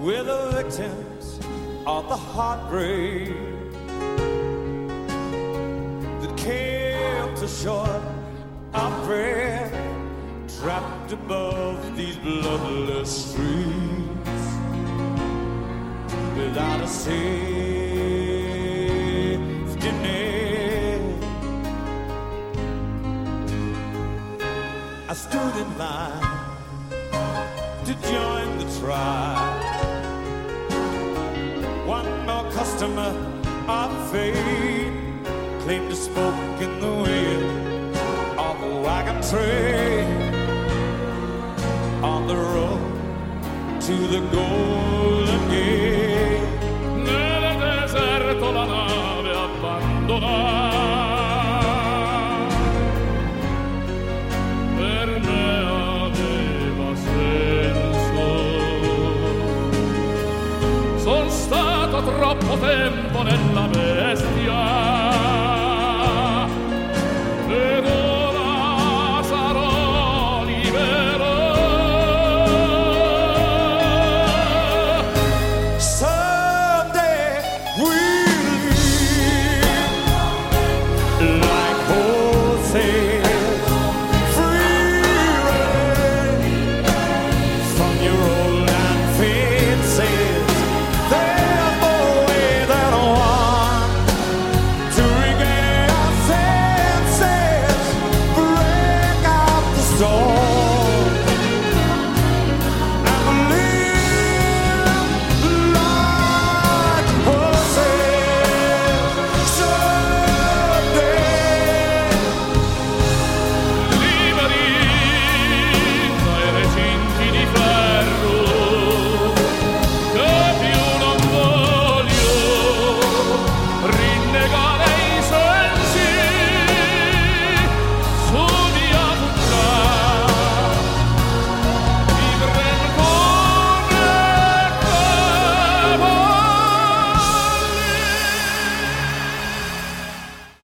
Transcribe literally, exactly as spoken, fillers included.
we're the victims of the heartbreak that kept us short of breath, trapped above these bloodless streets without a safety net. I stood in line to join the tribe. One more customer of fate claimed to spoke in the wind of a wagon train on the road to the Golden Gate. Nel deserto la nave abbandona, per me aveva senso. Son stato troppo tempo nella vita